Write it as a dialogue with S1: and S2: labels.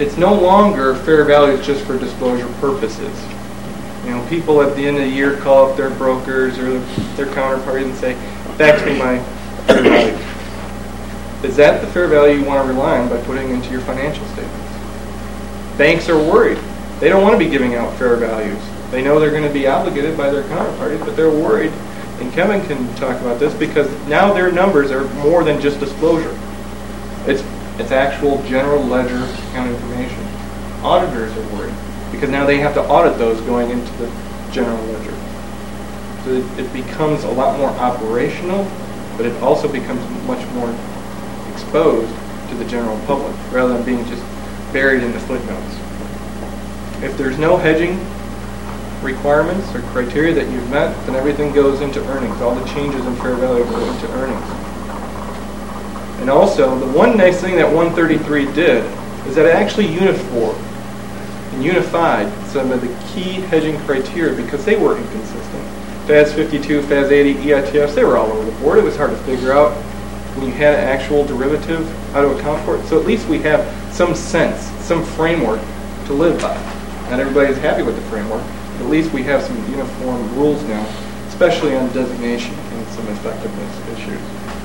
S1: it's no longer fair values just for disclosure purposes. People at the end of the year call up their brokers or their counterparties and say, fax me my fair value. Is that the fair value you want to rely on by putting into your financial statements? Banks are worried. They don't want to be giving out fair values. They know they're going to be obligated by their counterparties, but they're worried. And Kevin can talk about this because now their numbers are more than just disclosure. It's actual general ledger account information. Auditors are worried because now they have to audit those going into the general ledger. So it becomes a lot more operational, but it also becomes much more exposed to the general public rather than being just buried in the footnotes. If there's no hedging requirements or criteria that you've met, then everything goes into earnings. All the changes in fair value go into earnings. And also, the one nice thing that 133 did is that it actually unified some of the key hedging criteria because they were inconsistent. FAS 52, FAS 80, EITFs, they were all over the board. It was hard to figure out when you had an actual derivative how to account for it. So at least we have some sense, some framework to live by. Not everybody's happy with the framework, but at least we have some uniform rules now, especially on designation and some effectiveness issues.